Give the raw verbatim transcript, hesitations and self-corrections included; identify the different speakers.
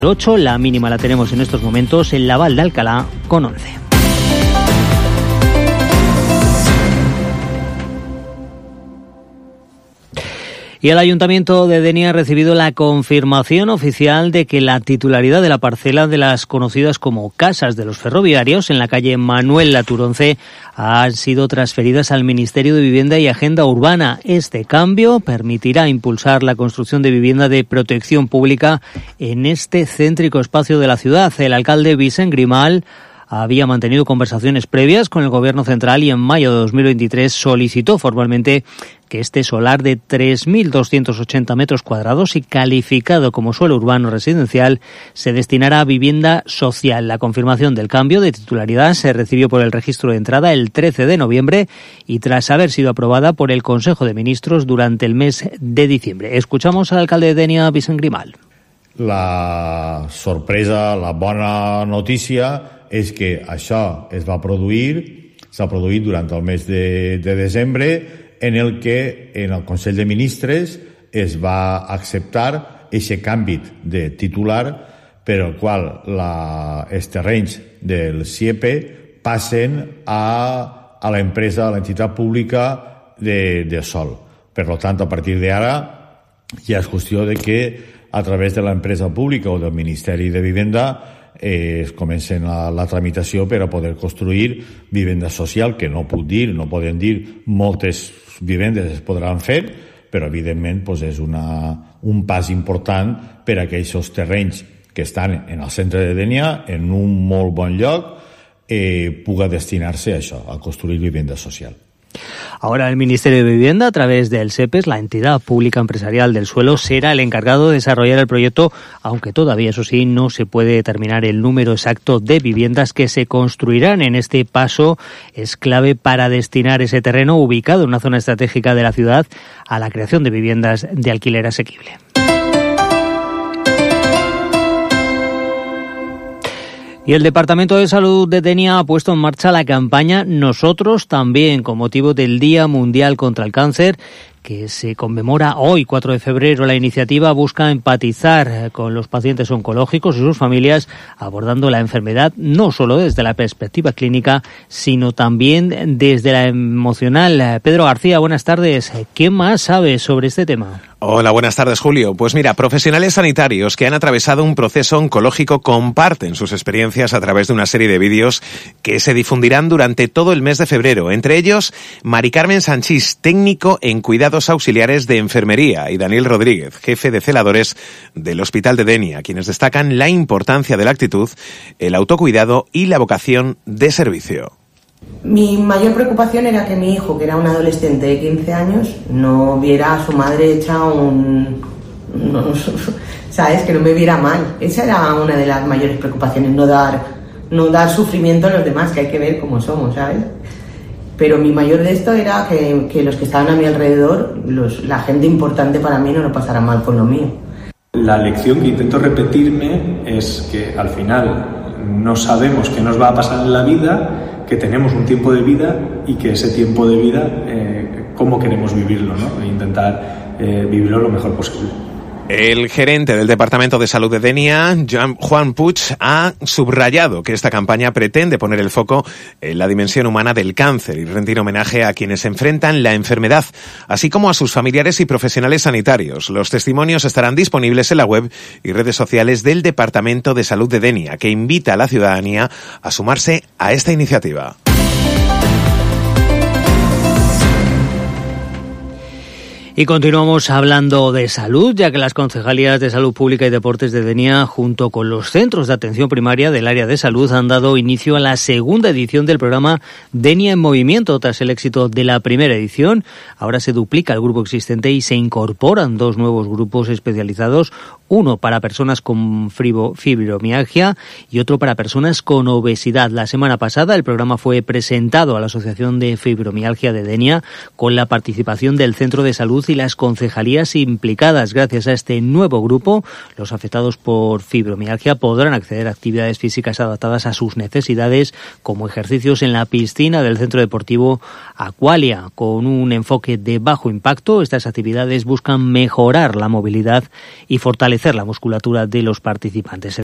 Speaker 1: ocho, la mínima la tenemos en estos momentos en la Val de Alcalá con once. Y el Ayuntamiento de Denia ha recibido la confirmación oficial de que la titularidad de la parcela de las conocidas como Casas de los Ferroviarios en la calle Manuel Laturonce han sido transferidas al Ministerio de Vivienda y Agenda Urbana. Este cambio permitirá impulsar la construcción de vivienda de protección pública en este céntrico espacio de la ciudad. El alcalde Vicent Grimal había mantenido conversaciones previas con el Gobierno central y en mayo de dos mil veintitrés solicitó formalmente que este solar de tres mil doscientos ochenta metros cuadrados y calificado como suelo urbano residencial se destinara a vivienda social. La confirmación del cambio de titularidad se recibió por el registro de entrada el trece de noviembre y tras haber sido aprobada por el Consejo de Ministros durante el mes de diciembre. Escuchamos al alcalde de Denia, Vicent Grimal.
Speaker 2: La sorpresa, la bona notícia és que això es va produir, s'ha produït durant el mes de, de desembre, en el que en el Consell de Ministres es va acceptar aquest canvi de titular per el qual la, els terrenys del SIEPE passen a, a l'empresa, a l'entitat pública de, de Sol. Per tant, a partir d'ara ja és qüestió de que a través de l'empresa pública o del Ministeri de Vivenda eh, es comencen la, la tramitació per a poder construir vivenda social, que no puc dir, no poden dir moltes vivendes es podran fer, però evidentment pues, és una, un pas important per a aquells terrenys que estan en el centre de Denia, en un molt bon lloc, eh, puga destinar-se a això, a construir vivenda social.
Speaker 1: Ahora el Ministerio de Vivienda, a través del SEPES, la entidad pública empresarial del suelo, será el encargado de desarrollar el proyecto, aunque todavía, eso sí, no se puede determinar el número exacto de viviendas que se construirán. En este paso es clave para destinar ese terreno ubicado en una zona estratégica de la ciudad a la creación de viviendas de alquiler asequible. Y el Departamento de Salud de Denia ha puesto en marcha la campaña Nosotros También, con motivo del Día Mundial contra el Cáncer, que se conmemora hoy, cuatro de febrero. La iniciativa busca empatizar con los pacientes oncológicos y sus familias, abordando la enfermedad no solo desde la perspectiva clínica, sino también desde la emocional. Pedro García, buenas tardes. ¿Qué más sabes sobre este tema?
Speaker 3: Hola, buenas tardes, Julio. Pues mira, profesionales sanitarios que han atravesado un proceso oncológico comparten sus experiencias a través de una serie de vídeos que se difundirán durante todo el mes de febrero. Entre ellos, Mari Carmen Sanchís, técnico en cuidados auxiliares de enfermería, y Daniel Rodríguez, jefe de celadores del Hospital de Denia, quienes destacan la importancia de la actitud, el autocuidado y la vocación de servicio.
Speaker 4: Mi mayor preocupación era que mi hijo, que era un adolescente de quince años, no viera a su madre hecha un... No, ¿sabes? Que no me viera mal. Esa era una de las mayores preocupaciones, no dar, no dar sufrimiento a los demás, que hay que ver cómo somos, ¿sabes? Pero mi mayor de esto era que, que los que estaban a mi alrededor, los, la gente importante para mí, no lo pasara mal con lo mío.
Speaker 5: La lección que intento repetirme es que al final no sabemos qué nos va a pasar en la vida, que tenemos un tiempo de vida y que ese tiempo de vida, eh, cómo queremos vivirlo, ¿no? E intentar eh, vivirlo lo mejor posible.
Speaker 3: El gerente del Departamento de Salud de Denia, Juan Puig, ha subrayado que esta campaña pretende poner el foco en la dimensión humana del cáncer y rendir homenaje a quienes enfrentan la enfermedad, así como a sus familiares y profesionales sanitarios. Los testimonios estarán disponibles en la web y redes sociales del Departamento de Salud de Denia, que invita a la ciudadanía a sumarse a esta iniciativa.
Speaker 1: Y continuamos hablando de salud, ya que las concejalías de Salud Pública y Deportes de Denia, junto con los centros de atención primaria del área de salud, han dado inicio a la segunda edición del programa Denia en Movimiento. Tras el éxito de la primera edición, ahora se duplica el grupo existente y se incorporan dos nuevos grupos especializados, uno para personas con fibromialgia y otro para personas con obesidad. La semana pasada el programa fue presentado a la Asociación de Fibromialgia de Denia con la participación del Centro de Salud y las concejalías implicadas. Gracias a este nuevo grupo, los afectados por fibromialgia podrán acceder a actividades físicas adaptadas a sus necesidades, como ejercicios en la piscina del Centro Deportivo Aqualia. Con un enfoque de bajo impacto, estas actividades buscan mejorar la movilidad y fortalecer la musculatura de los participantes.